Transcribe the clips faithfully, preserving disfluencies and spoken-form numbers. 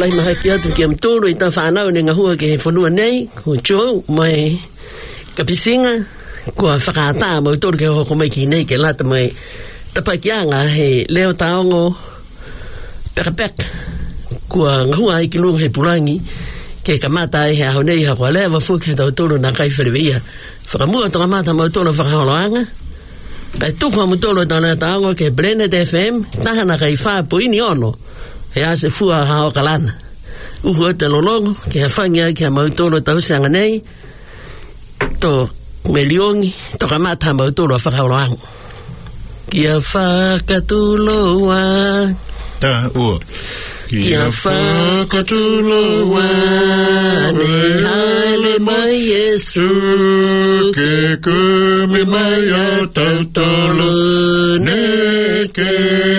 lai mahaki atu ki am tōru i tā whanau ne ngahua ke he whanua nei, ko Joe, mai kapisinga, kua whakaata mau tōru ke hoko mai ki nei ke lata mai tapakianga he leo taongo pekapek, kua ngahua i ki lunga he purangi, ke kamata e he aho nei ha kua lea wafuki he tau tōru na kai whiriwia. Whakamua tonga mata mau tōru whakaholoanga, pai tuku amu tōru tōna taongo ke Blended F M, tahana kai whāpu ini ono, he ase fua hao kalana. Uhu te lolongo, ke ha whangia ki ha mautoro tausianga nei, to meliongi, to kamata ha mautoro a whakauroanga. Kia whakatuloa. Ta ua. Kia whakatuloa, ne haele mai Yesu, ke kumi mai a tautolo, ne ke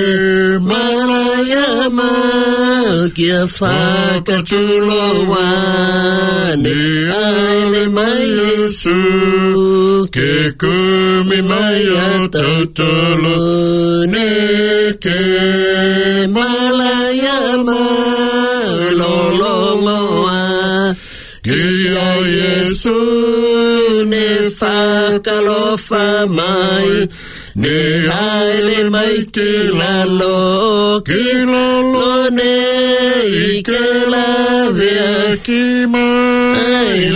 malaya ma. Kia whakatuloa, ne haele mai Yesu, ke kumi mai a tautolo, ne ke malaya ma. Loloa, kia Yesu ne whakalofa mai, ne haele mai ki lalo, ki lalo ne i ke lavea ki mai.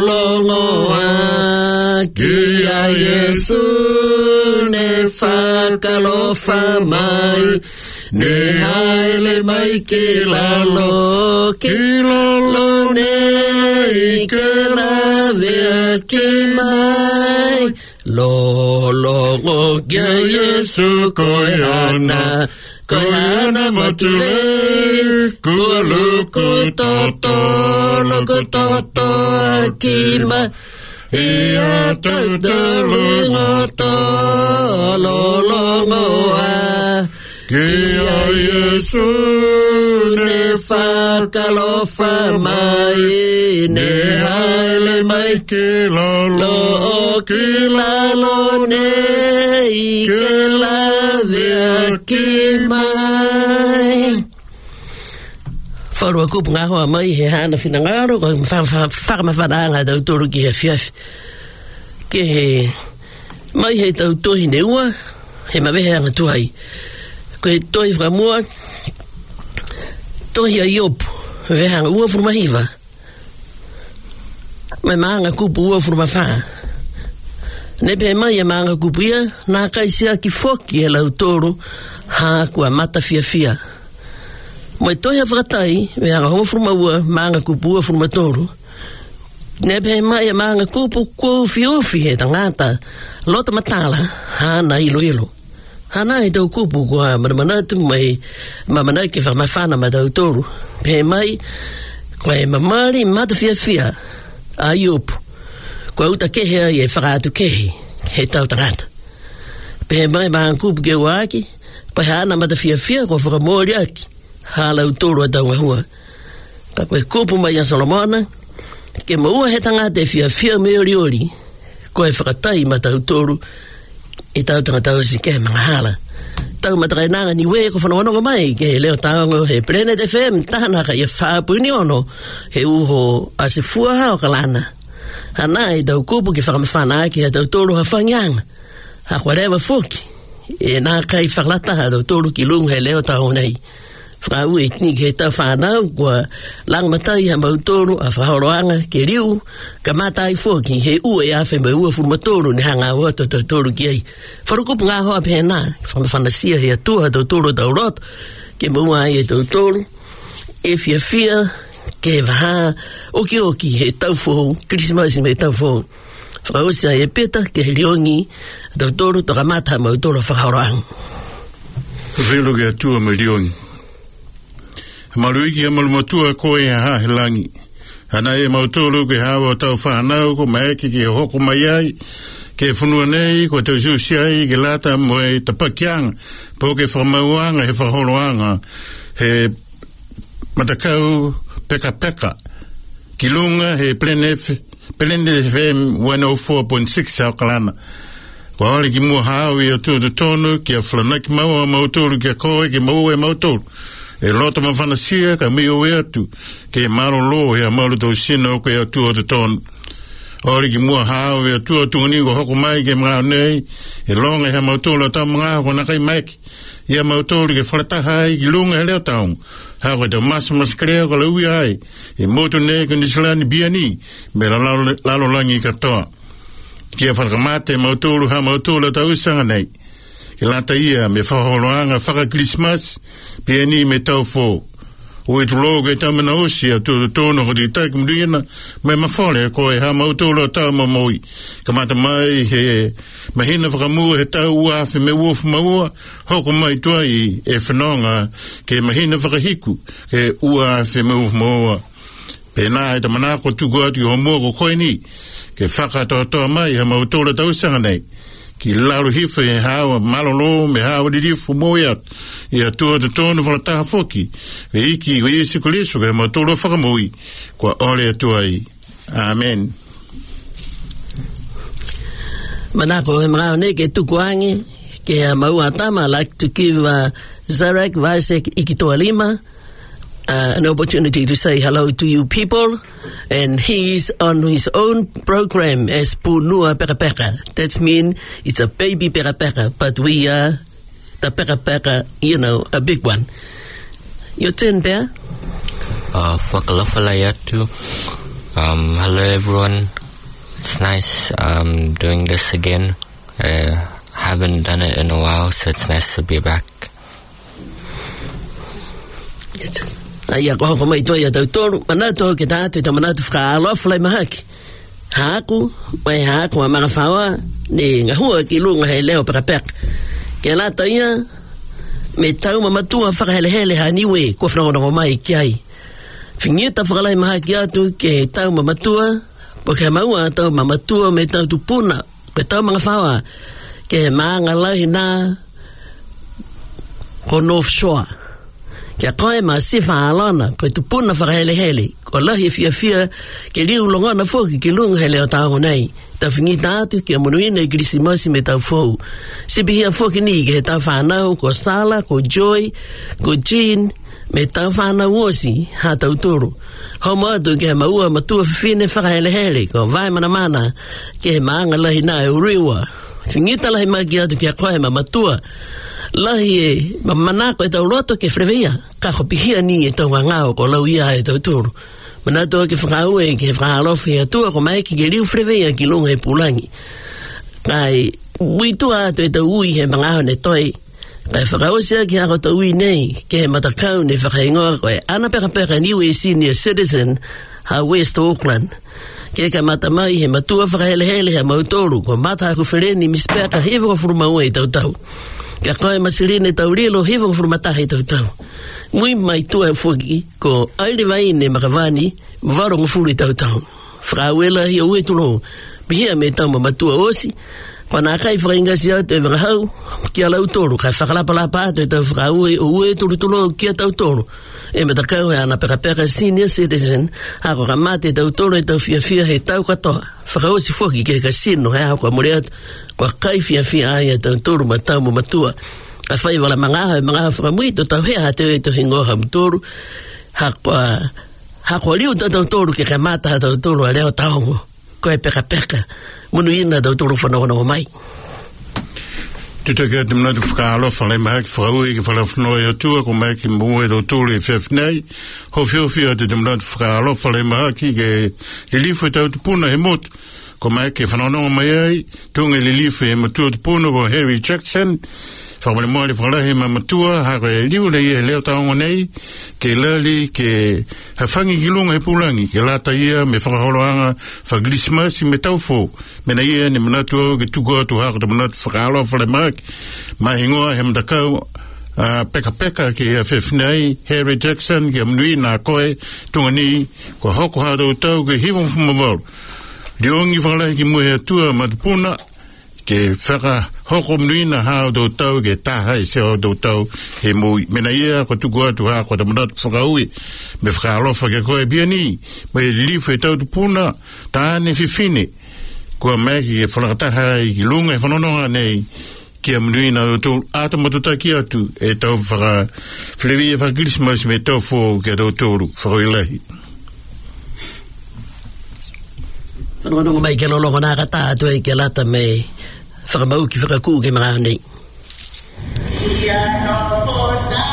Loloa, kia Yesu ne whakalofa mai, ne haele mai ki lalo, ki lalo ne i ke lavea ki mai. Lolo kia Yesu koiana, koiana matule, kua luku toto, luku toto ki mai. Ia tautalu ngoto, lolo ngoa, kia Yesu ne whakalofa mai, ne haele mai ki lalo, ki lalo ne i ke lavea ki mai. Wharua kupu ngā hoa mai he hana whina ngāro, ko whakamawhananga tau tōru ki he whiawhi. Ke he mai he tau tohi ne ua, he mawehe anga tuhai. Ko he tohi whakamua, tohi a iopu, wehanga ua furumahiva. Mai maanga kupu ua furumawha. Nepe mai e maanga kupu ia, nā kaisia ki foki he lau tōru, hā kua mata fia fia. Mai toi ha whakatai, me hanga hongo whurumaua, maanga kupu ua whurumatoru. Nepe mai e maanga kupu kua uwhi uwhi he tangata, lota matala, hana ilo ilo. Hana e tau kupu kua manamanatu mai, mamanai ke whakamawhana ma tau toru. Pe mai, kua e mamari mata fia fia, a iopu. Kua uta kehe ai e whakaatu kehe, he tau tangata. Pe mai maanga kupu ke uaki, kua hana mata fia fia, kua whakamori aki. Hala utoro a taunga hua. Ka koe kupu mai a Solomona, ke maua he tangata e fia fia me ori ori, koe whakatai ma tau toru, i tau tanga tau si ke mga hala. Tau matakai nanga ni wea ko whanawanoga mai, ke he leo taongo he Blended F M, tahanaka i a whaapu ni ono, he uho a se fua hao kalana. Hana i tau kupu ki whakamawhana ki he tau toru ha whangyanga, ha kwarewa fuki, e nā kai whakalata ha tau toru ki lunga he leo taongo nei. Whakau e tini ke tau whanau, kua langmatai ha mautoro a whahoroanga ke riu, ka matai fōki he ua e awhi mai ua furumatoro ni hanga ua tau tau toro ki ei. Wharukupu ngā hoa pēnā, whanawhanasia he atua tau toro tau rot, ke maua ai e tau toro, e fia fia, ke waha, oki oki he tau fōu, Krismasi me tau fōu. Whakausia e peta ke he riongi, tau toro toka mata ha mautoro whahoroanga. Velo ke atua me riongi. Maruiki e malumatua koe e ha he langi. Hana e mautoro ke hawa tau whanau ko maeki ke hoko mai ai, ke whanua nei, ko tau siusi ai, ke lata moe tapakianga, po ke whamauanga, he whahoroanga, he matakau peka peka. Ki lunga he Blended F M one oh four point six au kalana. Ko hale ki mua hao i atua te tonu, ki a whanaki maua mautoro ki a koe, ki maua e mautoro. e loto mawhanasia ka mi o eatu ke maro lo e a mauro tau sino ke atu o te tonu. Ori ki mua hao e atu o tungani ko hoko mai ke mga nei e longa e ha mautolo tau mga ko nakai maiki. Ia mautolo ke whalataha ai ki lunga he leo taungu. Hako te masa masa karea ko laui ai e motu nei ka nisilani biani me la lalo, lalo langi katoa. Kia whalakamate mautolo ha mautolo tau isanga nei. Ke lata ia me whaholoanga whaka Christmas biani me tau fō. O e tulogo e tamana osi a tu tono ko di taik mriina me mawhale ko e ha mautolo tau mamoi. Ka mata mai he mahina whakamua he tau uafi me uofu maua hoko mai tuai e whanonga ke mahina whakahiku ke uafi me uofu maua. Pena e tamanako tuku atu ho mua ko koini ke whakatoa mai ha mautolo tau sanga nei. Ki laro hifa e hawa malolo me hawa dirifu moiat i atua te tonu whalataha foki e iki o Iesu Koriso ke mautolo whakamui kua ole atua i. Amen. Manako he mga ne ke tukuangi ke a maua tama. I'd like to give uh, Zarek Vasek Ikitoa Lima Uh, an opportunity to say hello to you people, and he's on his own program as Punua Peka Peka. That means it's a baby Peka Peka, but we are the Peka Peka, you know, a big one. Your turn, Bear. Uh, Whakalawhalayatu. Um, hello everyone. It's nice um, doing this again. Uh, haven't done it in a while, so it's nice to be back. Ia ko hoko mai toia tau tolu, manato ke tātu ta manato whakaalofa lai mahaki. Hāku, mai hāku a mga whaua, ni ngahua ki lunga hei leo Peka-Peka. Ke lata ia, me tau mamatua whakahelehele ha niwe, ko whanongonongo mai ki ai. Whingita whakalai mahaki atu ke tau mamatua, po ke maua tau mamatua me tau tupuna, ke tau mga whaua, ke maanga lahi nā, ko North Shore. Kia koe ma sifa alona, koe tupuna whakahelehele, ko lahi fia fia, ke liu longona foki, ke lunga he leo tāngo nei. Ta whingita atu, kia monuina i Krisimosi me tau fōu. Sipi hia foki ni, ke he tau whanau, ko Sala, ko Joy, ko Jean, me tau whanau osi, ha tau toro. Homo atu, ke he maua matua whiwhine whakahelehele, ko vai mana mana, ke he maanga lahi nā e uriwa. Whingita lahi maki atu, kia koe ma matua, lahi e mamanako e tau roto ke frevea, ka hopihia ni e tau ngao ko lau ia e tau turu. Manato ke whakaue ke whakalofi e atua ko mai ki ke liu frevea ki lunga e pulangi. Kai uitua atu e tau ui he mangaho ne toi. Kai whakaosia ki ako tau ui nei ke he matakau ne whakaingoa koe ana peka peka niwe senior citizen ha West Auckland. Ke ka matamai he matua whakahelehele he mautoru ko mata haku whereni mispeka hewa ko furumau e tau tau. Kia koe masirine tau rilo hewa ko furumatahi tau tau. Mui mai tua e fuki ko aile vaine makavani varo ngufuri tau tau. Whakawela hi o uetulo pihia me tau mamatua osi. Kwa nā kai whakaingasi atu e wakahau kia lau toro. Kai whakalapalapa atu e tau whakaue o uetulu tulo kia tau toro. E matakau he ana Peka-Peka senior citizen hako ka mate tau toro e tau fia fia he tau katoa. Whakaosi fuki ke kasino he hako amore atu kwa kai fia fia ai e tau toro ma tau mamatua. Ka whai wala mangaha e mangaha whakamuito tau hea te e tau hingoha mtoru hako hako liu tau toro ke ka mata tau toro a leo taongo koe Peka-Peka munu ina tau toro whanongonongo mai. Tuta kia te mnatu whakaalofa le mahaki whakaue ki whalawhanoi atua ko mahaki mbuwe tau toro e whewhnei ho whiowhia te te mnatu whakaalofa le mahaki ke lilifu e tau tupuna he motu ko mahaki whanonongo mai ai tunga lilifu e matua tupuna ko Harry Jackson whakamane moale whakalahi ma matua hako e liu le ia leo taongo nei ke lali ke hawhangi ki lunga he pulangi ke lata ia me whakaholoanga whaklismasi me taufo me na ia ne manatu au ke tuko atu hako te manatu whakalofa le mahaki mahingoa he matakau uh, Peka-Peka ke ia whewhinei Harry Jackson ke amnui nā koe tunga ni ko hoko hātou tau ke hiwong fumavaru riongi whakalahi ki muhe atua matupuna ke whaka hoko mnuina hao do tau ke taha e seo do tau he mui. Mena ia ko tuku atu haa ko tamanatu whakaui me whakaalofa ke koe biani me lifu e tau tupuna taane whiwhine kua meki ke whalakataha i ki lunga e whanononga nei kia mnuina o tō ata matutaki atu e tau whaka whilewi e whakirismas me tau fō kia tau tōru whakoilahi. Whanongo mai ke lolongo nā kata atu e ke lata me whakamau ki whakakū ke mga nei. Ia no fōta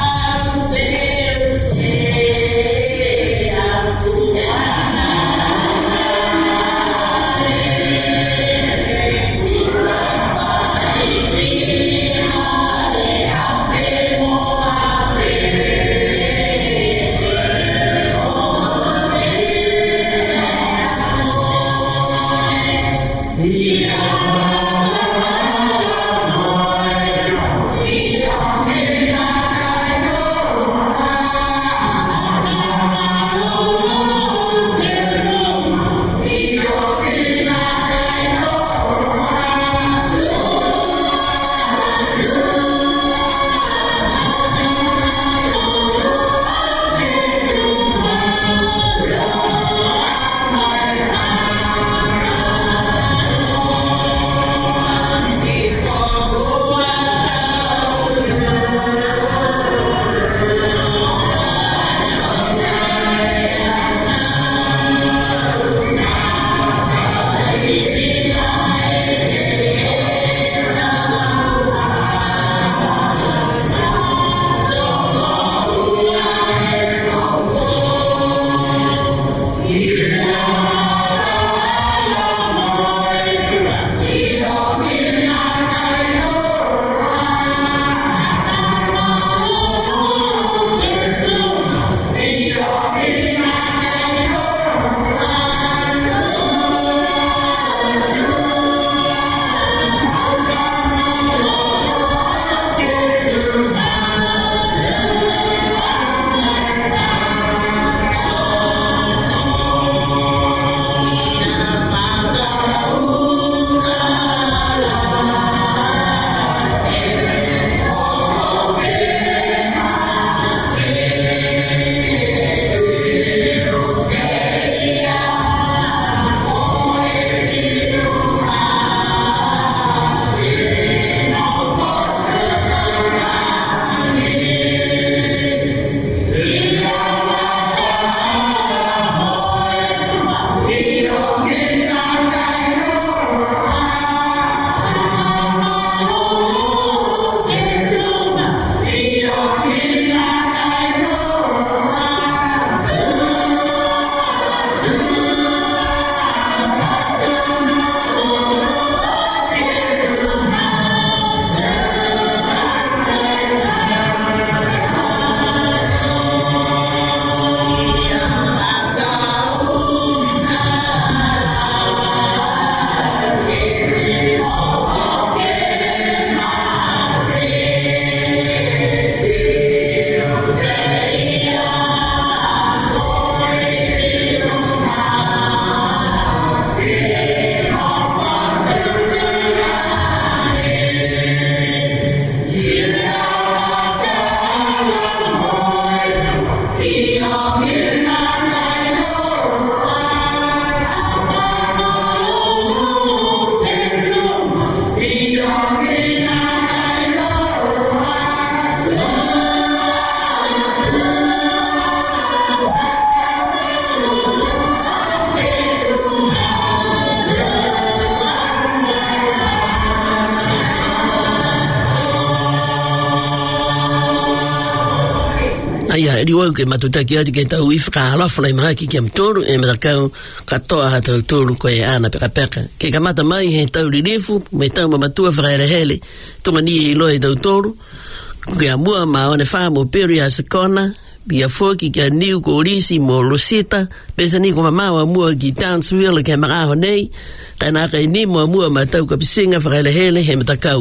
ia eri wau ke matutaki ati ke tau i whakahalawha lai maha ki ki am tōru e mera kau katoa ha tau tōru koe e ana peka peka. Ke kamata mai he tau ririfu me tau mamatua whakaere hele tunga ni e iloa i tau tōru ke a mua ma one wha mo peri a sekona bia foki ke a niu ko orisi mo Rosita pesa ni ko mamawa mua ki Townsville ke maraho nei kai naka i ni mo mua ma tau kapisinga whakaere hele he meta kau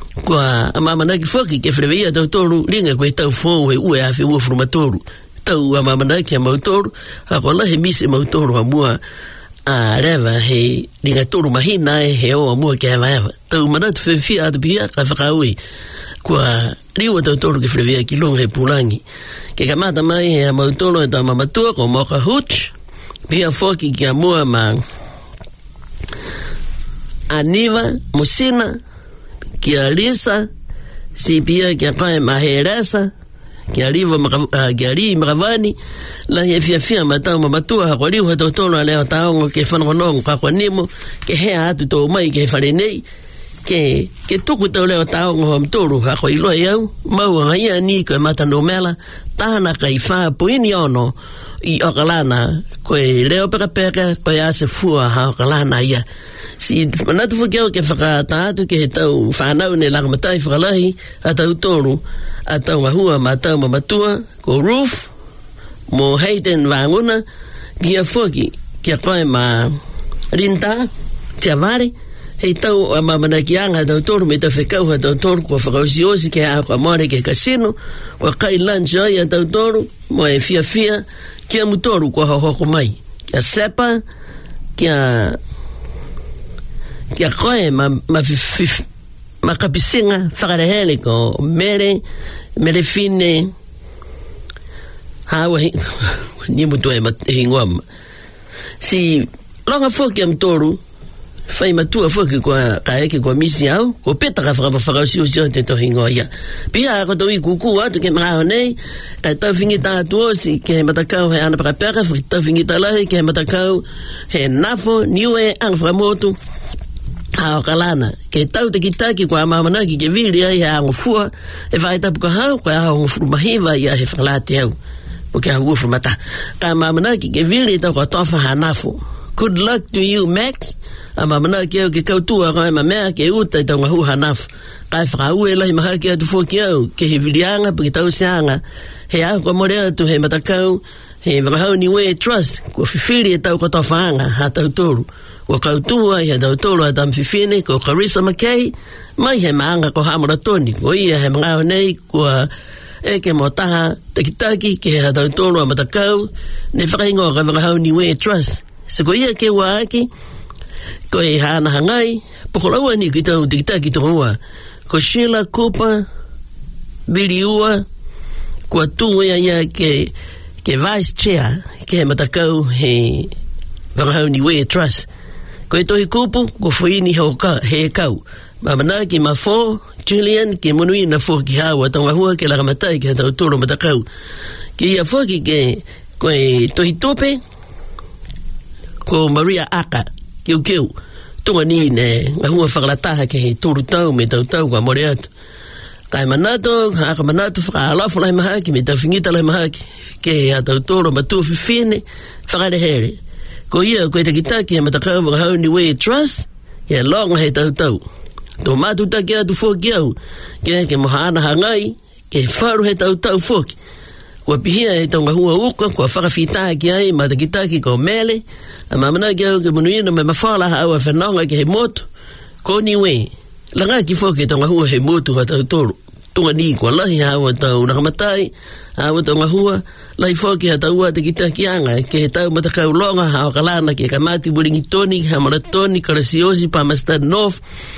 kwa amama naki foki ke frevia tau tōru ringa koe tau fōu he ue awhi ua frumatoru tau amama naki a mautoru hako lahe mise mautoru a mua a rewa he ringa toru mahina e he o a mua ke hewa hewa tau manatu whewhia atu pia ka whakaui kwa riwa tau tōru ke frevia ki longa he pulangi ke kamata mai he a mautoru e tau mamatua ko moka huch pia foki ki a mua ma aniva musina kia Lisa, si pia kia koe maheresa, kia riva uh, kia ri makavani, la he fia fia matau mamatua hako riu ha tautono a leo taongo ke whanongonongo kakwa nimo, ke hea atu tō mai ke wharenei, ke ke tuku tau leo taongo ho mtoru hako iloa iau, mau nga ia ni koe matano mela, tahana kai wha puini ono, i okalana, koe leo peka peka, koe ase fua ha okalana ia. Si manatu whakiao ke whakataatu ke he tau whanau ne langamatai whakalahi, a tau tōru, a tau mahua ma tau mamatua, ko Ruth, mo Hayden Wanguna, kia whoki, kia koe ma Rinta, tia ware, hei tau a mamana ki anga tau tōru, me tau whekau ha tau tōru, kua whakausiosi ke a kua more ke kasino, kua kai lunch ai a tau tōru, mo e fia fia, kia mutoru kua hahoko mai, kia sepa, kia kia koe ma ma fif ma kapisinga whakarehele ko mere mere fine hawa ni mutu e hingwa si longa foki am toru fai matua foki kwa kaeke kwa misi au ko peta ka whaka whakausi o sio te to hingwa ia pia ko toi kuku atu ke mga honei ka tau fingita atu osi ke he matakau he ana pakapeka tau fingita lahi ke he matakau he nafo niwe ang whakamotu a okalana ke tau te kitaki kwa mamanaki ke viri ai ha ngofua e vai tapu ka hau kwa ha ngofuru mahiva ia he whakalate au po ke ha ngofuru mata ka mamanaki ke viri tau kwa tofa hanafu good luck to you Max a mamanaki au ke kautua kwa ema mea ke uta i tau ngahu hanafu ka e whakaue lahi mahaki atu fōki au ke he virianga po ke tau sianga he au kwa more atu he matakau he wakahau ni we trust kwa whiwhiri e tau kwa tofa anga ha tau toru ko kautua i ha tau tolo a tamwhiwhine ko Carissa McKay mai he maanga ko Hamura Tony ko ia he mga honei kua eke mo taha takitaki ke ha tau tolo a matakau ne whakaingo ka wakahau ni we trust se ko ia ke waaki ko e hana hangai pokolaua ni ki tau takitaki tonga ko Sheila Cooper Billy Ua kua tunga ia ia ke ke vice chair ke he matakau he wakahau ni we trust ko e tohi kupu, ko whaini hauka, he kau. Mamana ki ma fo, Julian, ki munui na fo ki hawa, tonga hua ke lakamatai ki hatau toro matakau. Ki ia fo ki ke, ko e tohi tope, ko Maria Aka, kiu kiu, tunga ni ne, nga hua whakalataha ke he toro tau, me tau tau kwa more atu. Kai manato, haka manato, whakaalafu lai mahaki, me tau fingita lai mahaki, ke he hatau toro matua whiwhine, whakare here. Ko ia koe te kitaki he matakau wakahau ni we trust ke longa he tau tau tō mātu take atu fōki au ke ke mohana hangai ke wharu he tau tau fōki kua pihia he taunga hua uka kua whakawhitaa ki ai matakitaki ko mele a mamana ki au ke munuina me mawhala au a whanonga ke he motu ko ni we langa ki fōki he taunga hua he motu ha tau toro tunga ni kua lahi hawa tau nakamatai hawa taunga hua lai fōki ha taua te kitaki anga ke he tau matakau longa ha okalana ke kamati buringi toni Hamura Tony Karasiosi Palmerston North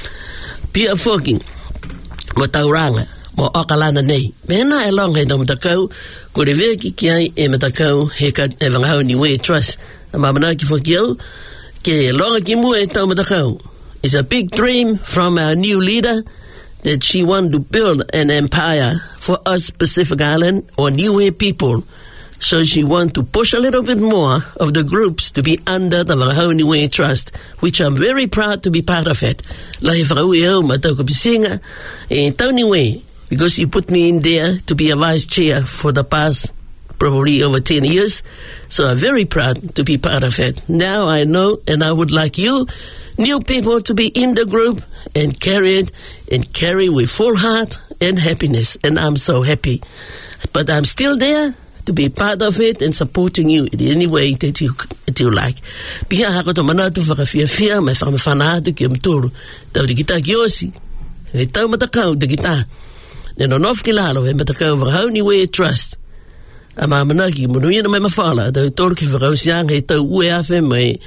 pia fōki mo tauranga mo okalana nei mena e longa he tau matakau ko reveki ki ai e matakau he ka e wangahau ni we trust a mamana ki fōki au ke longa ki mua e tau matakau it's a big dream from our new leader that she wanted to build an empire for us Pacific Island or Niue people. So she wanted to push a little bit more of the groups to be under the Wakahau Niue Trust, which I'm very proud to be part of it. Lahi whakaui au matau kapisinga e tau niwe, because you put me in there to be a vice chair for the past probably over ten years. So I'm very proud to be part of it. Now I know, and I would like you, new people, to be in the group and carry it and carry with full heart and happiness. And I'm so happy. But I'm still there to be part of it and supporting you in any way that you that you like. Pia hako to manatu whakawhiawhia, mai whakamawhanahatu ki amtoro. Tau te kita ki osi. He tau matakau te kita. Neno nof ki lalo, he matakau Wakahau Niue Trust. A mamanaki, munuina mai mawhala, tau toro ki whakau siang, he tau ue awhe mai...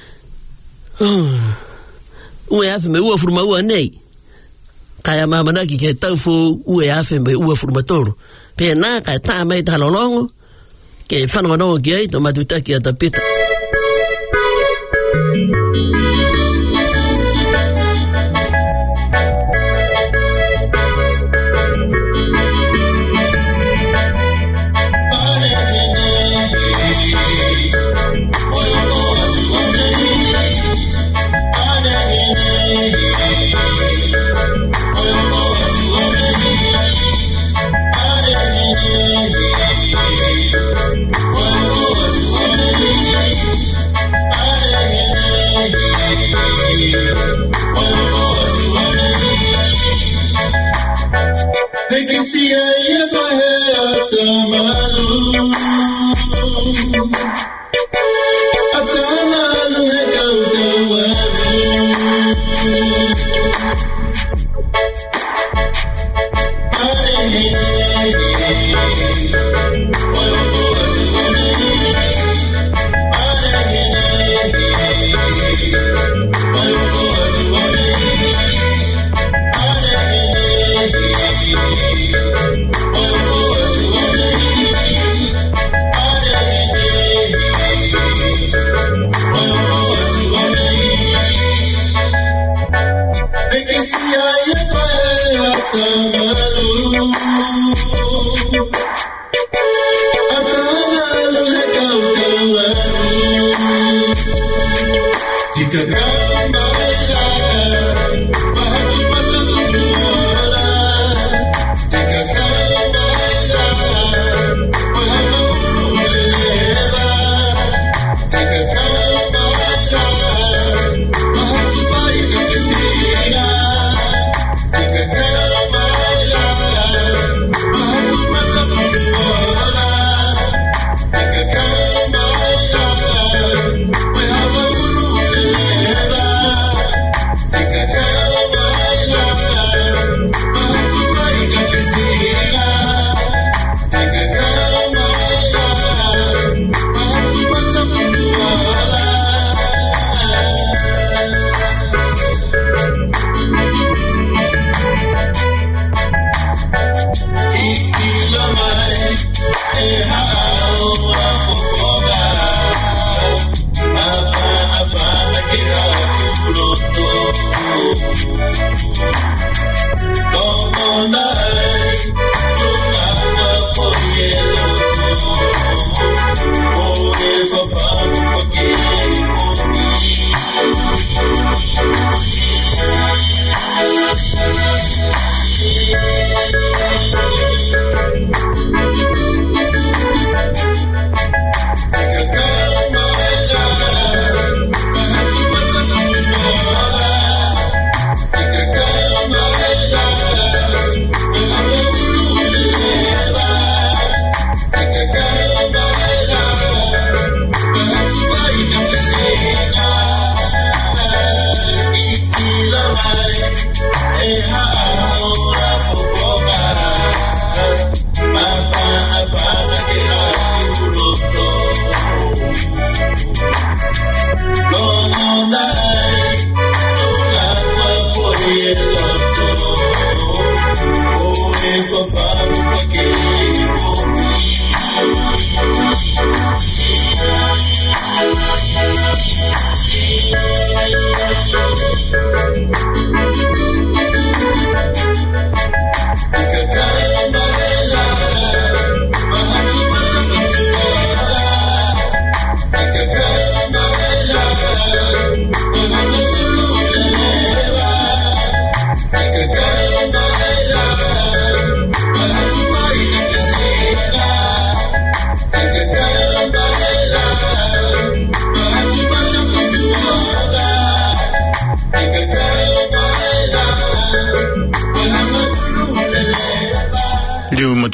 ue awhe mai ua furuma ua nei. Kaya mamanaki ke tau fu ue awhe mai ua furuma toro. Pena ka ta mai ta lolongo ke whanua no ki ai to matutaki a tapita.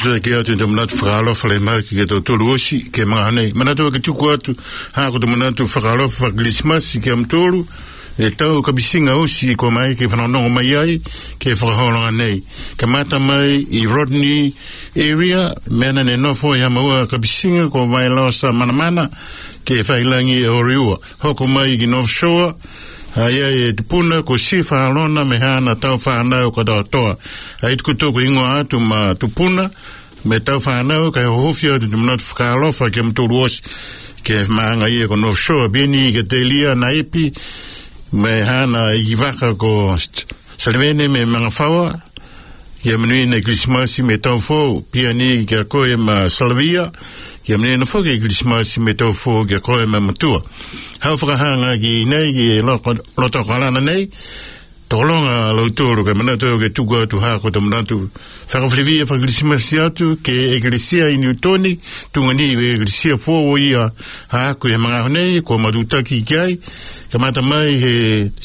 tu ke atu te manatu whakalofa le mai ki ke tau tolu osi ke mga hanei. Manatu ke tuku atu hako te manatu whakalofa whaklismasi ke amtolu e tau ka bisinga osi ko mai ke whanonongo mai ai ke whakaholonga nei. Ka mata mai i Rodney area mena ne nofo i hamaua ka bisinga ko mai losa manamana ke whailangi e oriua. Hoko mai ki North Shore Aia e tupuna ko si whaalona me hana tau whanau ka tau toa. Ai tuku toko ingoa atu ma tupuna me tau whanau ka hohofia te tumunatu whakalofa ke mturu osi ke maanga ia ko North Shore bini ke te lia na epi me hana i waka ko salvene me mga whaua kia manuina i Krismasi me tau fōu pia ni kia koe ma Salvia kia manuina fōu ki Krismasi me tau fōu kia koe ma matua. Hau whakahanga ki nei ki loto kalana nei tolonga lautoro ka manatu ke tuku atu hako ta manatu whakawhirivia whakrismasi atu ke eklesia i Newtoni tunga ni e eklesia fōu ia hako e mga honei ko madutaki kiai ka mata mai he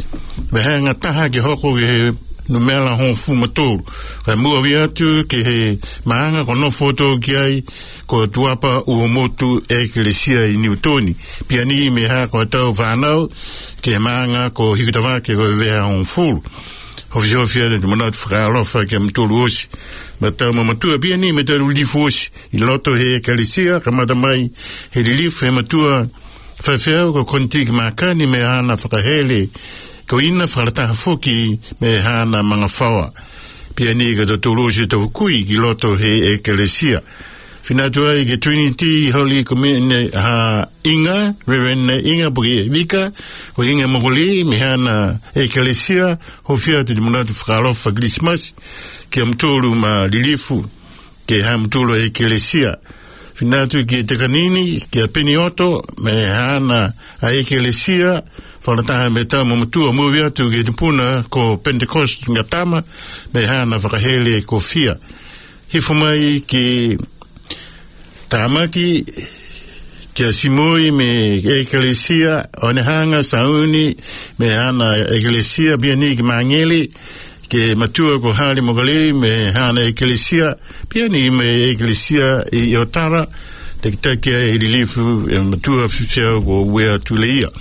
wehanga taha ke hoko ke he numela hon fu matoro ka mua vi atu ke he maanga ko no foto ki ai ko tuapa uomotu eklesia i Newtoni pia ni me ha ko tau whanau ke maanga ko hikitawa ke ko vea hon fu hofi hofi ade manat whakalofa ke mtulu osi matau mamatua pia ni me taru lifu osi i loto he eklesia ka mata mai he lifu he matua whawhau ko kontik makani me hana whakahele ko ina whalataha foki me hana mga whaua. Pia ni ka totolosi tau kui ki loto he eklesia. Whinatu ai ke Trinity Holy Community ha Inga, Reverend Inga Puki Vika, ko Inga Mogoli me hana eklesia, ho fia te munatu whakalofa Christmas, ke amtolu ma lilifu, ke ha amtolu eklesia. Whinatu ki te kanini, ke a penioto, me hana a eklesia, whalataha me tau mamatua muwi atu ke te puna ko Pentecost ngatama me hana whakahele ko fia. Hifo mai ki Tamaki kia simoi me eklesia one hanga sauni me hana eklesia biani ki mangeli ke matua ko hali mogali me hana eklesia biani me eklesia i Otara te kitakia i rilifu e matua fifia ko wea tuleia.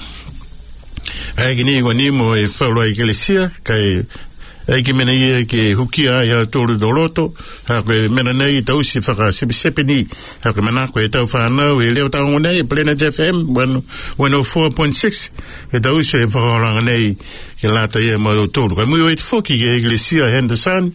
Ai ni ko ni mo e whaua eklesia kai ai ki mena ia ke hukia ia tolu doloto ha ko mena nei tau si whaka sepe ni ha ko mena ko e tau whanau e leo tau nei Planet F M one oh four point six e tau si e whakaranga nei ke lata ia mo tolu kai mui o e whoki ke eklesia Henderson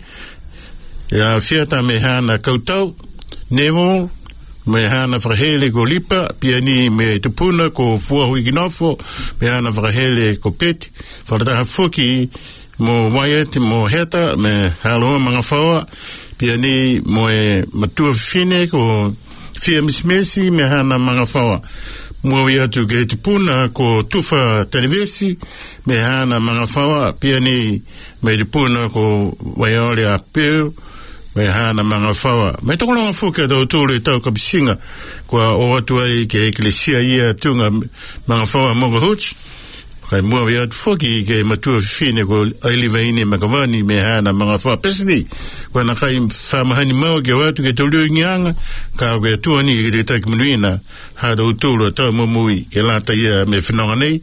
ia fiata me hana kautau Neville me hana whakahele ko lipa pia ni me tupuna ko fuahui kinofo me hana whakahele ko peti whakataha whoki mo Wyatt mo heta me haloa mga whaua pia ni mo e matua whine ko fia mismesi me hana mga whaua mo i atu ke tupuna ko tufa televisi me hana mga whaua pia ni me tupuna ko waiole a peu me hana mga whaua. Me toko longa whuka tau tōre tau kapisinga kua o atu ai ke eklesia ia tunga mga whaua moga huts. Kai mua wea atu whoki ke matua whine ko ailiwaine makawani me hana mga whaua pesini. Kua na kai whamahani mau ke watu ke tau leo ngianga ka ke tuani ke te taiki manuina hada utolo tau mumui ke lata ia me whinonga nei.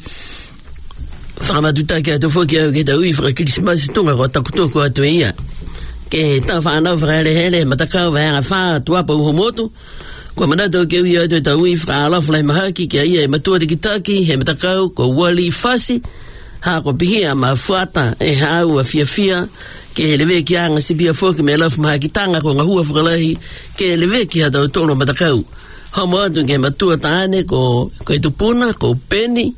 Whakamatuta ke atu whoki au ke tau i whakakirismasi tunga ko takutoko atu ia. Ke tau whanau whakahere hele matakau wahanga whaa tuapa uhomotu kua manatau ke ui atu e tau i whakaalofa lai mahaki ke ia e matua te kitaki he matakau ko wali fasi ha ko pihia ma fuata e hau a fia fia ke lewe ki anga sibia foki me alofa mahaki tanga ko ngahua whakalahi ke lewe ki ha tau tolo matakau homo atu ke matua taane ko ko e tupuna ko peni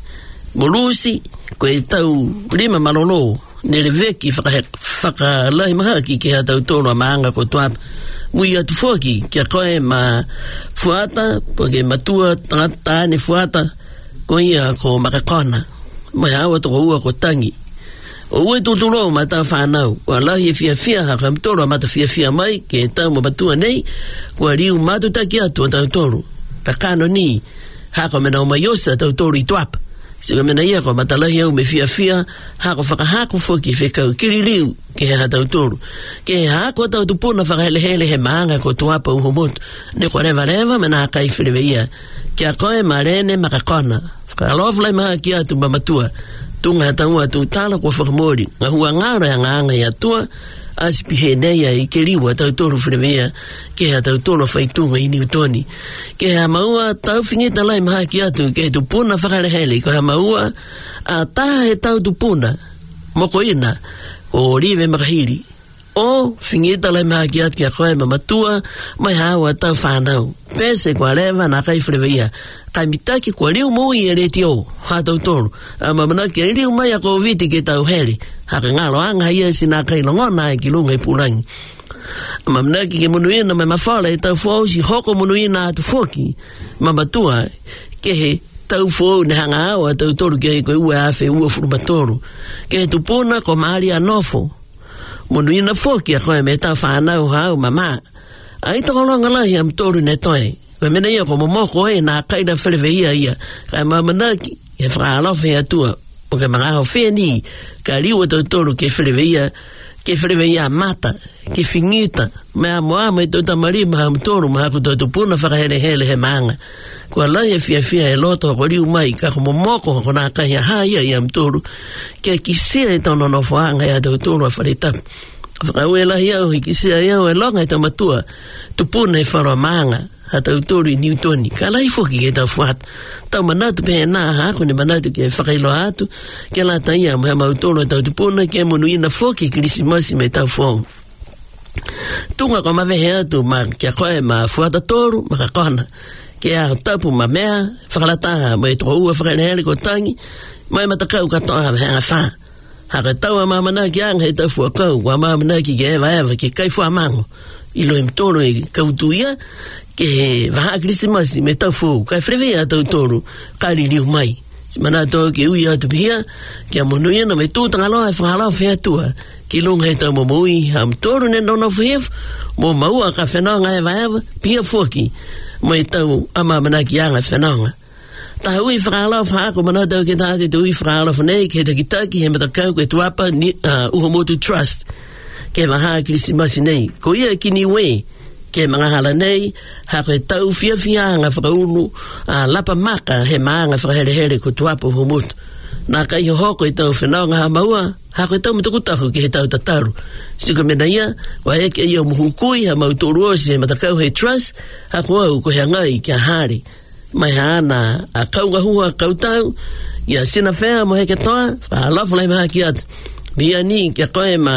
molusi ko e tau lima malolo ne le veki whaka lai mahaki ke hatau tōno a maanga ko tuapa. Mui atu whoki kia koe ma fuata, po ke matua tāne fuata ko ia ko makakona. Mai hawa toko ua ko tangi. O ue tūtulo ma tau whanau, kua lahi e fia fia haka mtoro mata fia fia mai ke tau ma matua nei, kua riu matutaki atu a tau tōru. Pakano ni, haka mena o maiosa tau tōru i tuapa. Sika mena ia ko matalahi au me fia fia, hako whakahako whoki whekau kiriliu ke he hatau tōru. Ke he hako tau tupuna whakahelehele he maanga ko tuapa uhomotu. Ne ko rewa rewa mena kai whirewe ia. Kia koe marene makakona. Whakaloflai maha ki atu mamatua. Tunga hataua tu tala kwa whakamori. Nga hua ngāra ya ngāanga ya tua. Asipi he neia i ke riwa tau tōru whirewea ke ha tau tōru whaitunga i niutoni. Ke ha maua tau whingita lai maha ki atu ke tu puna whakarehele ko ha maua a taha he tau tu puna moko ina o rive makahiri. O whingita lai maha ki atu ki a koe mamatua mai hawa tau whanau. Pese kwa rewa na kai whirewea. Kai mitaki kwa riu mui e reti o ha tau tōru. A mamanaki e riu mai a ko viti ke tau heri. Haka ngalo anga ia sina kai longona e ki lunga i purangi. Mamanaki ke munuina mai mawhala e tau fōu si hoko munuina atu fōki. Mamatua ke he tau fōu ne hanga awa tau tōru ke he koe ue awhi ua furumatoru. Ke he tupuna ko maari anofo. Munuina fōki a koe me tau whanau hau mama. Ai tako longa lahi am tōru ne toi. Koe mena ia ko momoko e nā kaina wherewe ia ia. Kai mamanaki e whakalofe he atua. O ke mga hao wheni, ka riwa tau tōru ke whireweia, ke whireweia mata, ke whingita, mea moama i tau tamari maha mtōru maha ku tau tupuna whakahere hele he maanga. Kua lai e fia fia e loto ko riu mai, ka ko momoko ko nā kahi a haia i a mtōru, ke kisia e tau nono whaanga i a tau tōru a wharetapu. Whakaue lahi au hi kisia i au e longa i tau matua, tupuna e wharoa maanga. Ha tau tōru i niutoni. Ka lai whoki ke tau whaat. Tau manatu pe nā hako ne manatu ke whakailo atu. Ke la taia mea mau tōru tau tupuna ke munu ina whoki krisimasi me tau whong. Tunga ko mawehe atu ma kia koe ma whuata tōru ma ka kona. Ke a tapu ma mea whakalataha ma e toko ua whakalehele ko tangi ma e matakau katoa me hanga wha. Haka tau a mamana ki anga he tau whuakau wa mamana ki ke ewa ewa ki kai whuamango. Ilo im tōru e kautuia ke waha krisimasi me tau fōu, kai whrewea tau tōru, kai ririu mai. Si mana tō ke ui atu pihia, ke a monu iana me tūtanga loa e whahalau whea tua, ki lunga he tau momoi, ham tōru ne nono whehef, mo maua ka whenonga e waewa, pihia whoki, mo e tau ama manaki anga whenonga. Taha ui whahalau whaako mana tau ke tāte te ui whahalau whanei, ke te kitaki he matakau ke tuapa ni, uh, Uhomotu Trust, ke waha krisimasi nei, ko ia ki niwe, ke mga hala nei, ha koe tau fia fia nga whakaunu, a lapa maka he maanga whakahere here ko tuapo Uhomotu. Nā kai hoko i tau whenonga ha maua, ha koe tau mutukutaku ke he tau tataru. Sika mena ia, wa eke ia muhukui ha mau tōru osi he matakau he trust, ha koe au ko he ngai kia hari. Mai ha ana a kauga hua kautau, ia sina whea mo heke toa, whahalafu lai maha ki atu. Bia ni kia koe ma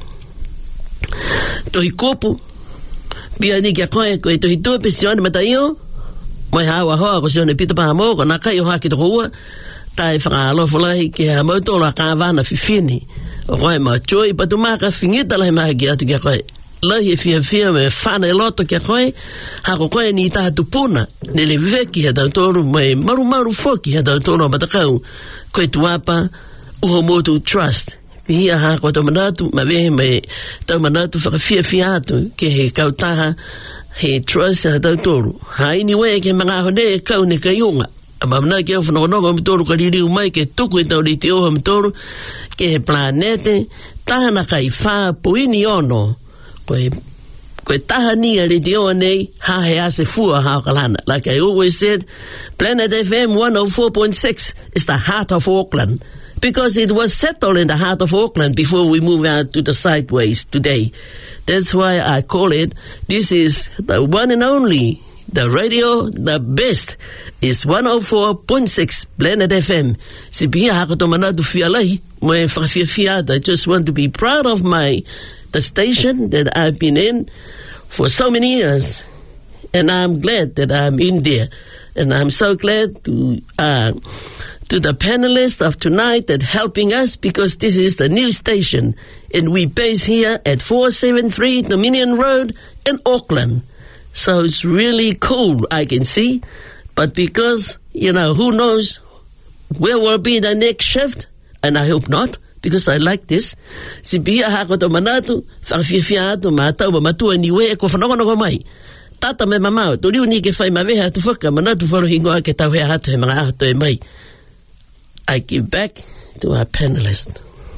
tohi kopu, Bia ni kia koe koe tohi tue pe sione mata iyo, mai hawa hoa ko sione pita paha mo, ko nā kai o haki toko ua, tai whakaalofu lahi ke ha mautolo a kāwana whiwhini, o koe ma choi patu maka whingita lahi maha ki atu kia koe. Lahi e fia fia me whana e loto kia koe, hako koe ni taha tupuna, ne le viveki ha tau tōru, mai maru maru whoki ha tau tōru a matakau, koe tuapa Uhomotu Trust. Pihia ha ko tau manatu, ma wehe me tau manatu whakawhia fia atu ke he kautaha he trust ha tau tōru. Ha iniwe ke mga hone e kau ne kaiunga. A mamana ke au whanokonoka mtōru ka ririu mai ke tuku e tau riti oha mtōru ke he planete tahana kai wha puini ono koe koe taha nia riti oha nei ha he ase fua ha kalana. Like I always said, Planet F M one oh four point six is the heart of Auckland. Because it was settled in the heart of Auckland before we move out to the sideways today. That's why I call it, this is the one and only, the radio, the best, is one oh four point six Planet F M. Si pia hakato manadu fialai, mo e whakawhiawhiata. I just want to be proud of my, the station that I've been in for so many years. And I'm glad that I'm in there. And I'm so glad to, uh, to the panelists of tonight that helping us because this is the new station and we base here at four seventy-three Dominion Road in Auckland. So it's really cool, I can see. But because, you know, who knows where will be the next shift? And I hope not, because I like this. Si bia hako to manatu, whakawhiawhia atu mātau ma matua niwe e ko whanongonoko mai. Tata me mamau, to riu ni ke whai maweha tu whaka manatu wharohingoa ke tau hea hatu he mga ahato e mai. I give back to our panelists.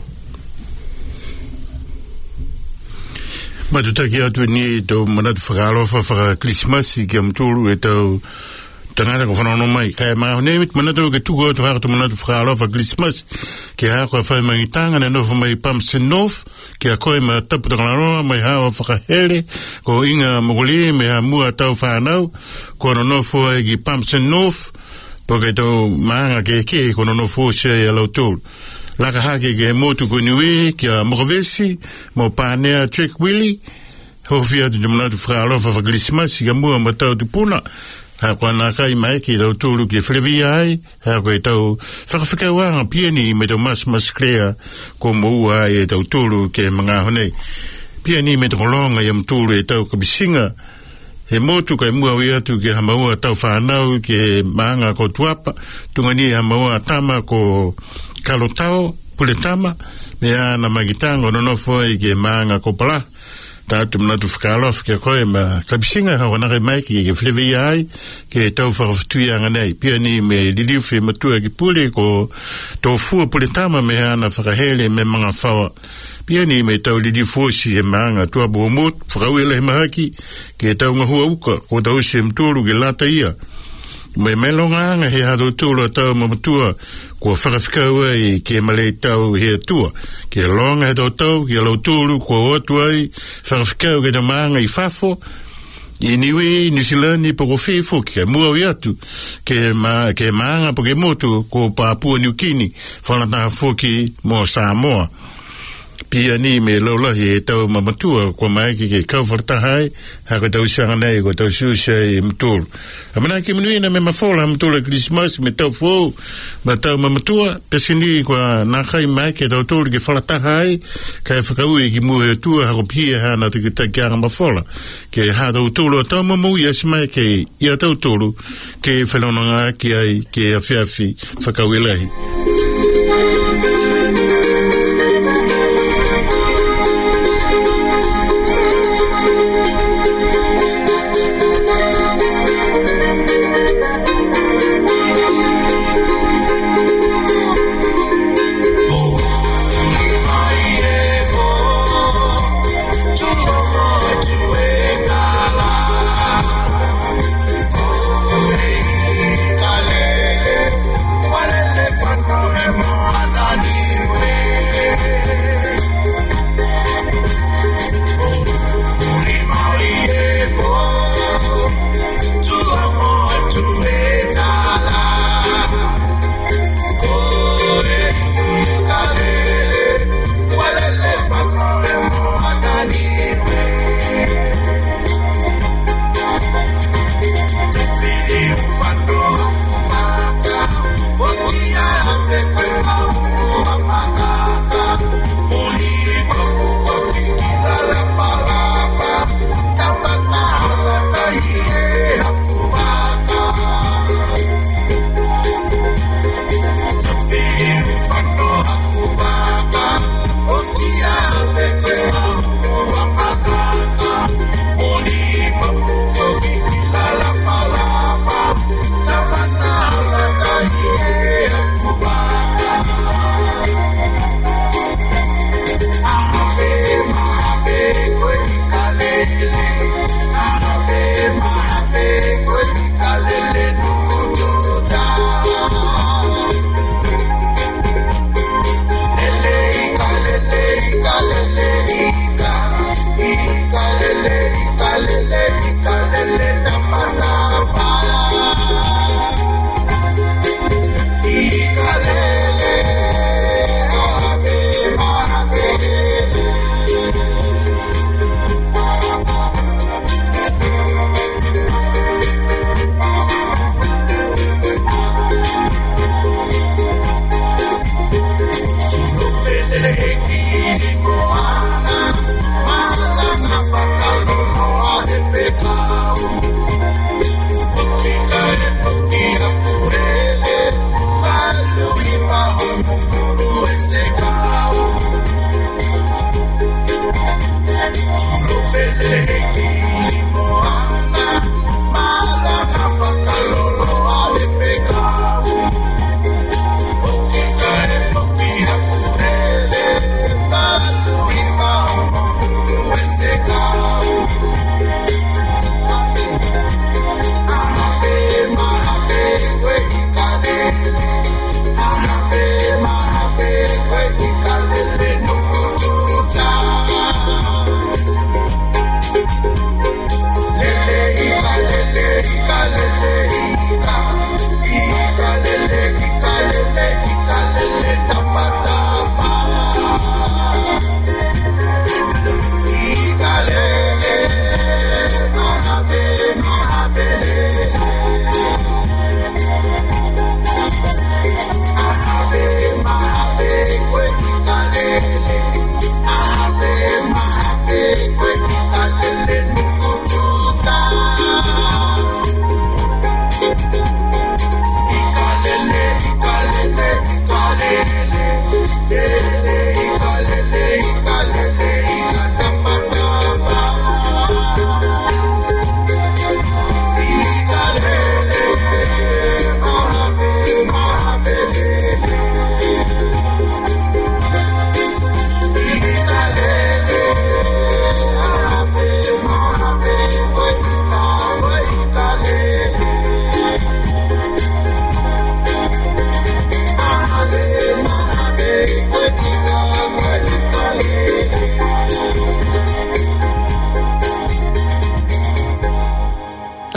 Ma tu taki atu ni to manatu whakalofa whaka Christmas ki am tūru e tau tangata ko whanau mai. Kai maa hone manatu ke tuko atu haka tu manatu whakalofa Christmas ki hako a whai mangitanga ne nofa mai Pumpson North ki a koe ma tapu takalaroa mai hawa whakahere ko inga mogoli me ha mua tau whanau ko no nofo e ki Pumpson North po ke tau maanga ke ke ko no nofo se e lau tūru. Laka hake ke motu ko niwe ki a Mokavesi mo pānea Trick Willie hofi atu te manatu whakalofa wha Christmas ki a mua ma tau tu puna ha kua nā kai mai ki tau tūru ki Whilewi ai ha koe tau whakawhikauanga piani me tau mas mas krea ko mo ua e tau tūru ke mga honei piani me tau kolonga i am tūru e tau kabisinga he motu kai mua ui atu ke hamaua tau whanau ke maanga ko tuapa tungani hamaua tama ko kalotao puletama me ana magitanga no nofo i ke maanga ko pala tatu manatu whakalofa ke koe ma kabisinga hau nake maiki ke Whilewi ai ke tau whakawhatuianga nei piani me liliwhi matua ki pule ko tau fua puletama me ana whakahele me mga whawa piani me tau liliwhosi he maanga tua buomot whakauela he mahaki ke tau ngahua uka ko tau se mtulu ke lata ia me melonga he hado tūra tau mamatua ko whakawhikaua i ke malei tau he atua ke longa he tau tau ke lau tūru ko otu ai whakawhikau ke na maanga i whafo i niwi nisilani po ko whifo ke mua ui atu ke, ma, ke maanga po ke motu ko Papua New Guinea whanataha whoki mo Samoa pia ni me laulahi e tau mamatua kua mai ki ke kauwharatahai ha ko tau sianga nei ko tau siusia i mtulu a mana ki minuina me mafola mtulu Christmas me tau fōu ma tau mamatua pesini kua nākai mai ke tau tūru ke wharatahai kai whakaui ki muhe tua ha ko pia hana te ki takianga mafola ke ha tau tūru a tau mamu i asi mai ke ia tau tūru ke whanonanga ki ai ke a whiawhi whakaui lahi Anyway.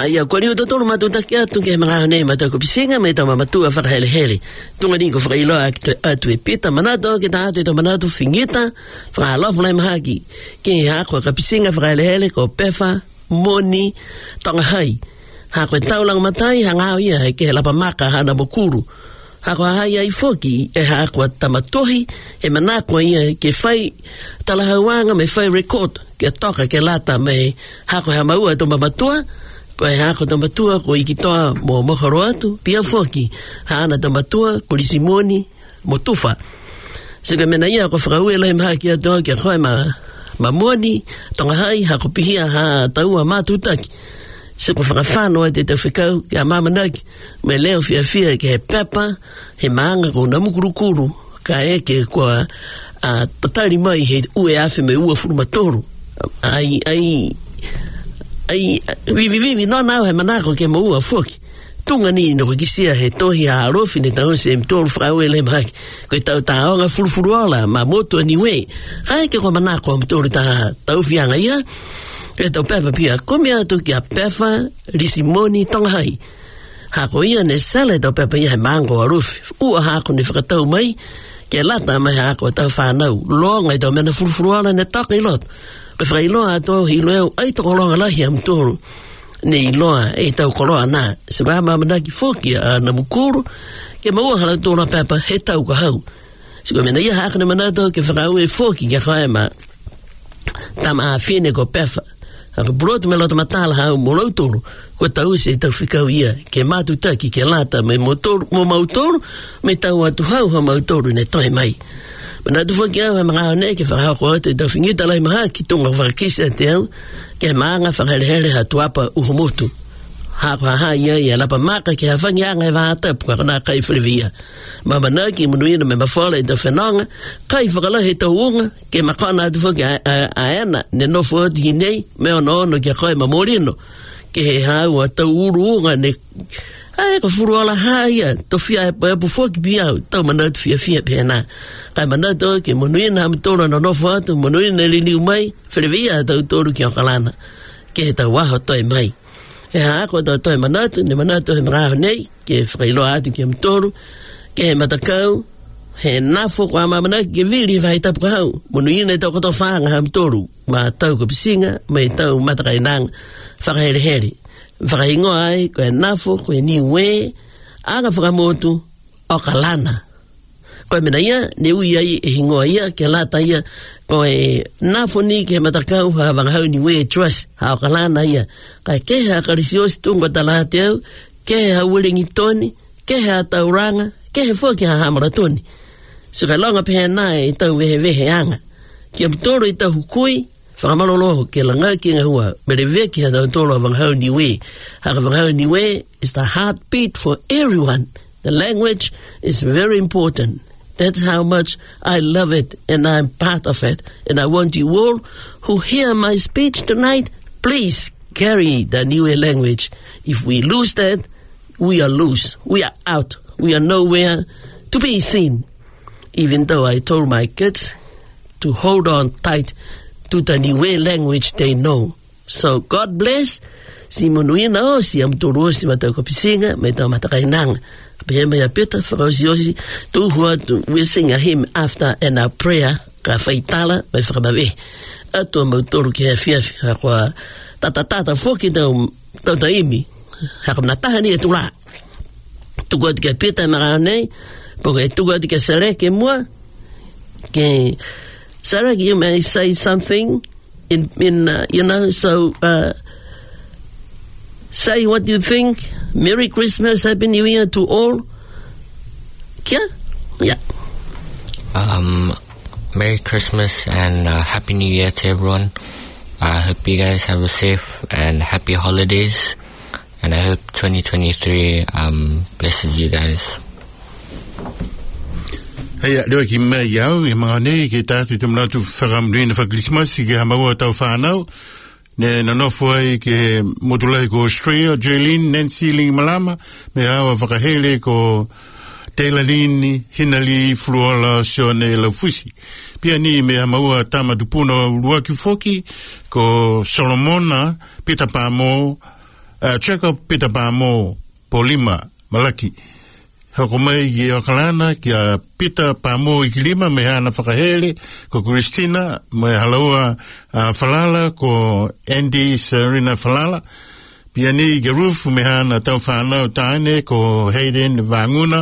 ia ko ni totoro matuta kia tu ke mga nei mata ko pisinga me tama matua fa hele hele tu ngani ko fa ilo atu e pita manato ke ta atu manato fingita fa la fle mahaki ke ha ko ka pisinga fa hele hele ko pefa moni tonga hai ha ko taulang matai hanga ia ke la pamaka hana mokuru ha ko hai ai foki e ha ko tamatohi e manako ia ke fai talahawanga me fai record ke toka ke lata me ha ko ha maua to matua ko e ha ko to matua ko ikitoa mo mohoro atu pia foki ha ana to matua ko lisimoni motufa sega mena ia ko fraue la ma ki ato ke ko ma mamoni tonga hai ha ko pihia ha taua matutaki se ko fra fano e te fikau ke mama naki me leo fia fia ke pepa he manga ko na mukurukuru ka e ke ko a tatari mai he ue afe me ua furumatoru ai ai ai vi vi vi no na he manako ke mo ua foki tunga ni no kisia he tohi a rofi ne tau se mtoro fra wele mai ko tau tau nga furfuruala ma moto anyway ai ke ko manako mtoro ta tau fianga ia e tau pepa pia komi atu ki a pefa lisimoni tonghai hako ia ne sale tau pepa ia he mango a rofi ua hako ne whakatau mai ke lata mai hako tau whanau longa i tau mena furfuruala ne taka i lot ko whailoa ato hi loeo ai toko longa lahi am toro ne i loa e tau koloa na se wā mamanaki foki a na mukuru ke maua hala tōna pepa he tau ka hau se ko mena ia haka ne manato ke whakau e foki ke khae ma tama a whine ko pefa haka broto me lota matala hau mo lautoro ko tau se tau whikau ia ke matutaki ke lata me motoru, mo mautoro me tau atu hau ha mautoro ne toi mai mana tu foki au he mga ne ke whakau ko atu tau whingita lai maha ki tonga whakakisa te au ke maanga whakarehere ha tuapa uhumotu hako ha ia ia lapa maka ke hafangi anga e vahatapu ka kana kai whirivia mama naki munuina me mawhala i tau whenonga kai whakalahi tau unga ke makana atu foki a, a, a ena ne nofo atu hi nei me ono ono ke koe mamorino ke he hau a tau uru unga ne ai ko furuala haia to fia e po foki biau tau manatu fia fia pena kai manatu ke munuina ha mtoro no nofo atu munuina li liu mai whirivia tau toru ki o kalana ke he tau waho toi mai e hako tau toi manatu ne manatu he mraho nei ke whakailoa atu ki mtoru ke he matakau he nafo kwa mamanaki ke vili vai tapu ka hau munuina e tau koto whaanga ha mtoru ma tau ko pisinga me tau matakai nang whakahere here whakahingoa ai ko e nafo ko e niwe aga whakamotu o kalana ko e mena ia ne ui ai e hingoa ia ke lata ia ko e nafo ni ke matakau ha wangahau niwe e trust ha o kalana ia ka ke ha karisiosi tunga talate au ke ha wilingi toni ke ha tauranga ke he foki ha hamaratoni so ka longa pehe nae i tau vehe vehe anga ki am toro i tau hukui whakamaloloho ke langa ki nga hua mere veki ha tau toro a wangahau niwe ha ka wangahau niwe is the heartbeat for everyone. The language is very important. That's how much I love it and I'm part of it. And I want you all who hear my speech tonight, please carry the Niue language. If we lose that, we are loose. We are out. We are nowhere to be seen. Even though I told my kids to hold on tight to the Niue language they know. So God bless. Si monuina o si am toro si mata ko pisinga me ta mata kainang be me ya peta farosiosi tu what we sing a hymn after and a prayer ka faitala me frababe ato mo toro ke fia fia kwa tata tata foki da ta imi ha na ta ni tu la tu god ke peta marane porque tu god ke sere ke moi que Sarah, you may say something in in uh, you know so uh say what you think. Merry Christmas, Happy New Year to all. Yeah, yeah. Um, Merry Christmas and uh, Happy New Year to everyone. I hope you guys have a safe and happy holidays, and I hope twenty twenty-three um, blesses you guys. Hey, do ki me yau e mga ne ke tatu te mna tu whakam duina wha Christmas ki ha maua tau whanau. Ne na nofu ai ke motulai ko Australia, Jaylene, Nancy Ling Malama, me hawa whakahele ko Taylor Lini, Hinali, Fluola, Sione, Laufusi. Pia ni me hamaua tama tupuna Luaki Foki, ko Solomona, Peter Pamo, uh, check up pita pa mo polima malaki. Hako mai ki o kalana ki a pita pa mo i kilima me hana whakahele ko Christina me halaua uh, Falala ko Andy Serena Falala. Pia ni ki rufu me hana tau whanau taine ko Hayden Vanguna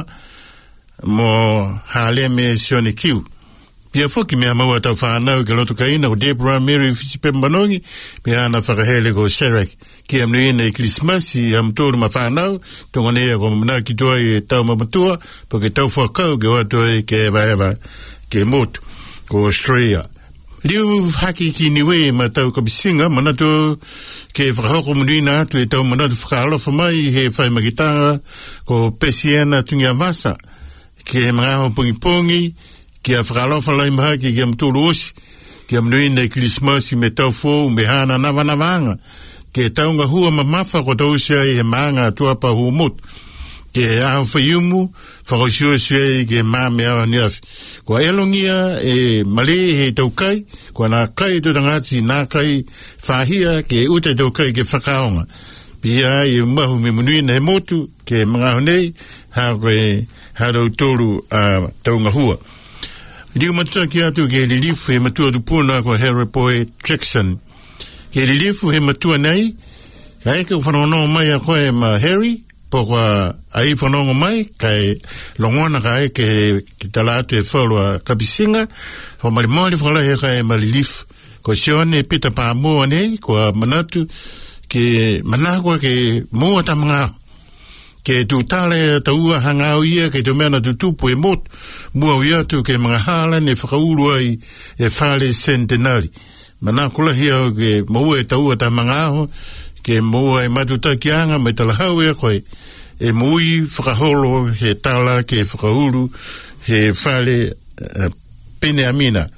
mo hale me sione kiu. Pia foki mea maua tau whanau ke loto kaina o Deborah Mary Fisipembanongi pia ana whakahele ko Serek ki amnuina i Krismasi am tōru ma whanau tonganea ko mana ki toa i tau mamatua po ke tau whakau ke watoa i ke ewa ke motu ko Australia. Liu haki ki niwe ma tau kabisinga manatu ke whakahoko munuina atu e tau manatu whakalofa mai he whai makitanga ko Pesiana tungia vasa ke mga pungi pungi ki a whakalofa lai maha ki ki am tūru osi ki am nuina i Krismasi me tau fōu me hana nawa nawanga ke taunga hua mamafa ko tau sia i he maanga tuapa hua motu ke aho whaiumu whakosio sia i ke maa me awa niafi ko elongia e male he tau kai ko na kai tu tangati na kai whahia ke ute tau kai ke whakaonga pia i mahu me munuina he motu ke mga honei ha koe harau tōru a taunga hua. Riu matua ki atu ke lilifu he matua tupuna ko Harry Boy Jackson. Ke lilifu he matua nei, ka eke whanongo mai a koe ma Harry, po kwa ai whanongo mai, kai longona ka eke ki tala atu e whalua kapisinga, ho mali mali whalahe ka e ma lilifu. Ko sione pita pa mua nei, ko manatu, ke manakwa ke mua tamanga ke tu tale taua hangau ia ke tu mena tu tupu e mot mua ia tu ke mga hala ne whakauru ai e whale centenari mana kula hia ke maua e taua ta mga aho ke maua e matuta ki anga me talahau e koe e mui whakaholo he tala ke whakauru he whale uh, pene amina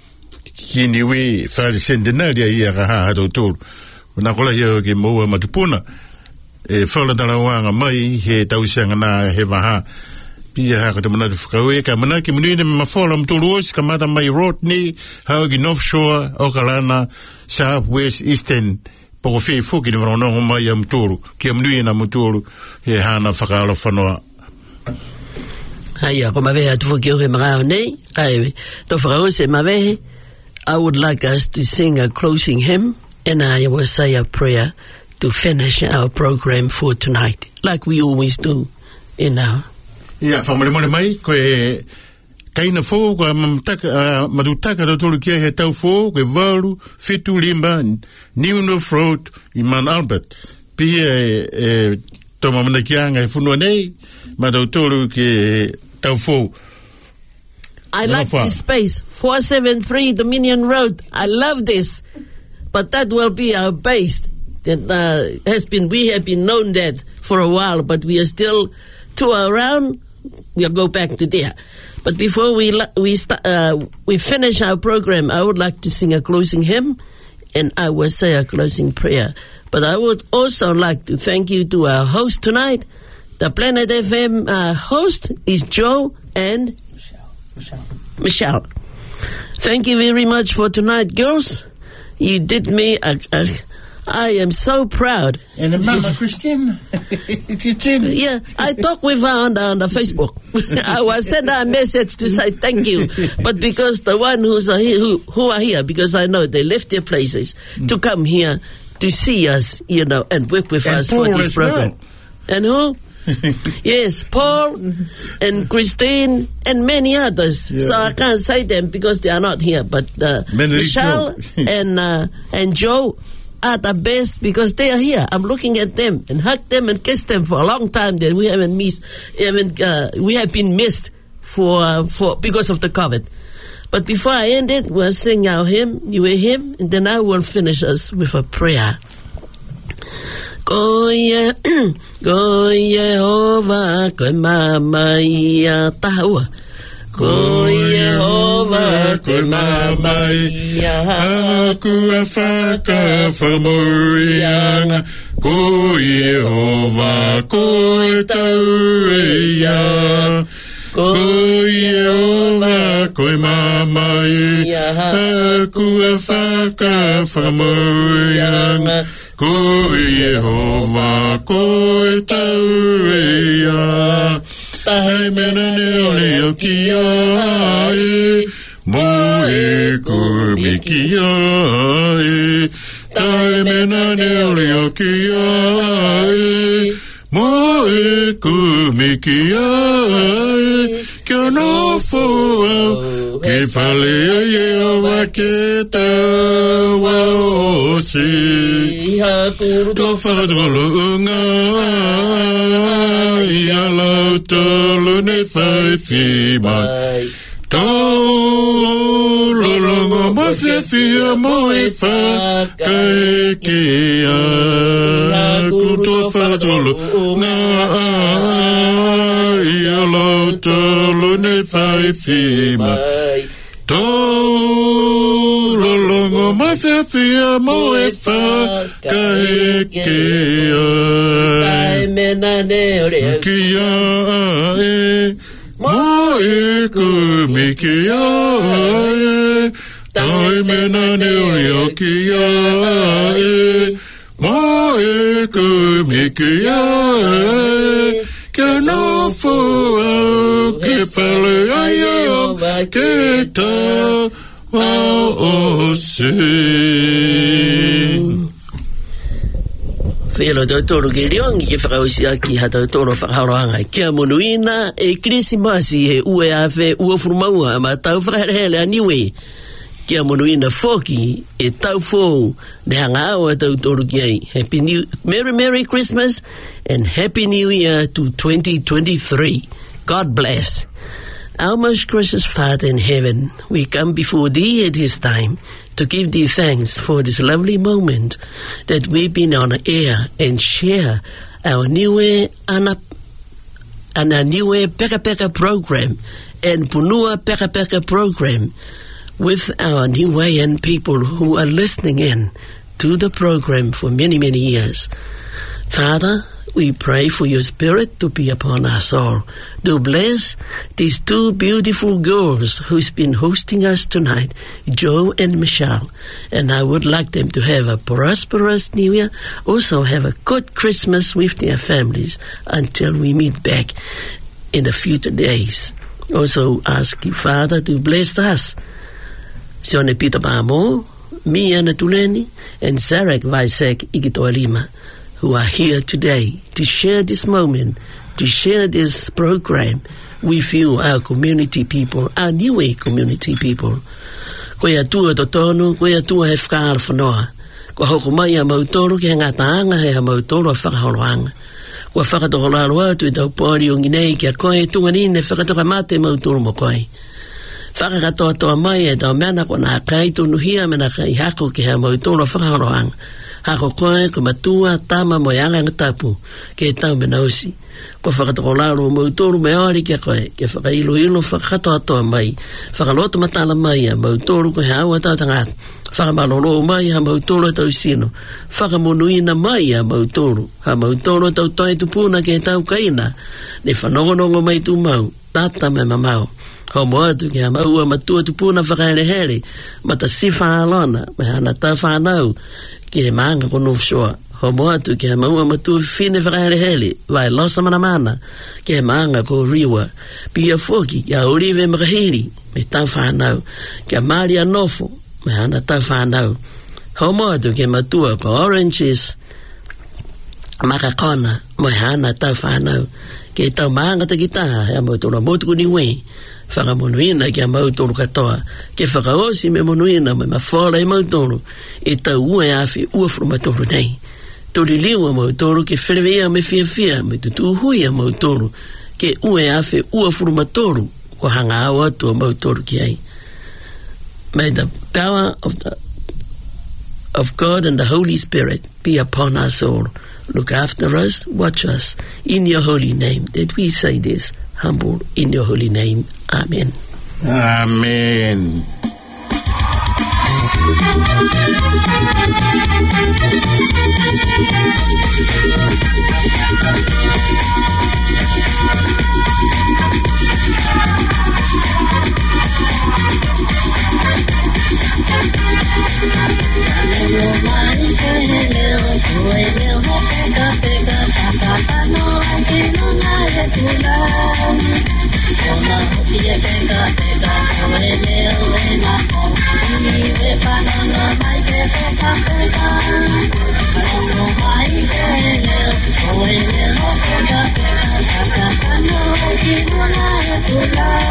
ki niwe whale centenari ia ka haa tau tōru mana kula hia ke maua matupuna e whala talawanga mai he tausanga na he waha pia haka te manatu whakaue ka manaki munuina me mawhala mtulu osi ka mata mai Rodney hau ki North Shore Okalana South West Eastern poko whi fuki ni whanongo mai a mtulu ki a munuina mtulu he hana whakaala whanoa Haia, ko mawehe atu fuki o he marao nei ai to whakau se mawehe I would like us to sing a closing hymn and I will say a prayer to finish our program for tonight, like we always do in our... Yeah, whamare mone mai, ko e kaina fō, ko a matutaka da tolu kia he tau fō, ko e waru, fitu limba, New North Road, i Mount Albert. Pia e, e tō mamana kianga e whunua nei, ma tau tolu ki tau fō. I like this space, four seventy-three Dominion Road. I love this, but that will be our base. That uh, has been, we have been known that for a while, but we are still tour around. We'll go back to there. But before we we start, uh, we finish our program, I would like to sing a closing hymn, and I will say a closing prayer. But I would also like to thank you to our host tonight. The Planet F M uh, host is Joe and Michelle. Michelle. Michelle. Thank you very much for tonight, girls. You did me a. a I am so proud. And the Mama Christine, it's your chin. Yeah, I talked with her on the, on the Facebook. I was send her a message to say thank you, but because the one who's are here, who who are here, because I know they left their places mm. to come here to see us, you know, and work with and us Paul for this program. Well. And who? Yes, Paul and Christine and many others. Yeah. So I can't say them because they are not here. But uh, Michelle and uh, and Joe are the best because they are here. I'm looking at them and hug them and kiss them for a long time. That we haven't missed, haven't uh, we have been missed for uh, for because of the COVID. But before I end it, we'll sing our hymn, you a hymn, and then I will finish us with a prayer. Go ye, go Jehovah, go mama ya tahu. Ko Yehova te mamai aku a whaka whamurianga ko Yehova ko e tau e ia ko Yehova ko e mamai aku a whaka whamurianga ko Yehova ko e tau ea tahe mena ne ole o ki ai mo e ko miki ai tahe mena ne ole o ki ai mo e ko miki ai kia no fo ke fale a Yehova ke taua o si to whakatolo unga ia lau tolo ne whai whimai to lolongo mo whiawhia mo e whakai ke a kuto whakatolo unga ia lau tolo ne whai whimai to lolongo mo whiawhia mo e whakai ke a mena ne ore kia e mo e kumi kia e tai mena ne ore kia e mo e kumi kia e kia no fua ke whale ai o ke ta o se Whelo tau toro ke riongi ke whakausi aki ha tau toro whakaroanga. Kia monuina e Krisimasi he ue awhe ua furumaua ma tau whakaherehele a niwe. Kia monuina foki e tau fōu ne hanga awa tau toro ki ai. Happy New, Merry Merry Christmas and Happy New Year to twenty twenty-three. God bless. Our most gracious Father in heaven, we come before Thee at this time to give Thee thanks for this lovely moment that we've been on air and share our Niue Ana and our Niue Peka Peka program and Punua Peka Peka program with our Niuean people who are listening in to the program for many, many years. Father, we pray for your spirit to be upon us all. Do bless these two beautiful girls who's been hosting us tonight, Joe and Michelle. And I would like them to have a prosperous New Year, also have a good Christmas with their families until we meet back in the future days. Also ask you, Father, to bless us. Sione Peter Pamo, me and Tuleni, and Zarek Vaisek Igitoalima, who are here today to share this moment, to share this program with you, our community people, our Niue community people. Koe atua totonu, koe atua he whakaara whanoa. Koe hoko mai a mautoro ki hanga taanga he a mautoro a whakaholoanga. Koe whakatoholaro atu i tau pōri o nginei ki a koe tunganine whakatoka mate mautoro mo koe. Whakakatoa toa mai e tau mena ko nā kai tonu hia mena kai hako ki he a mautoro a whakaholoanga. Hako koe ko matua tama mo yanga ngatapu ke tau menausi. Ko whakatokolaro mo utoru me ori kia koe ke whakailo ilo whakato atoa mai. Whakaloto matala mai a mautoru ko he aua tau tangat. Whakamalolo mai ha mautoru tau sino. Whakamonuina mai a mautoru. Ha mautoru tau toi tupuna ke tau kaina. Ne whanongonongo mai tu mau. Tata me mamau. Ho moatu ki ha maua matua tupuna whakaherehere. Mata sifa alona. Me hana tau whanau. Ki he maanga kono fshoa. Ho moatu ki he maua matua fine whakaherehele. Vai losa mana mana. Ki he maanga ko riwa. Pia foki ki a orive makahiri. Me tau whanau. Ki a maari anofo. Me hana tau whanau. Ho moatu ki he matua ko oranges. Makakona. Me hana tau whanau. Ki tau maanga ta kitaha. Hea mautura motuku ni wei. Whakamonuina ki a mautoro katoa. Ke whakaosi me monuina me mawhora e mautoro. E tau ua e awhi ua frumatoro nei. Tori liwa mautoro ke wherewea me fia fia me tutu hui a mautoro. Ke ua e awhi ua frumatoro. Ko hanga au atu a mautoro ki ai. May the power of the of God and the Holy Spirit be upon us all. Look after us, watch us. In your holy name that we say this. Humble in your holy name. Amen. Amen. Thank you.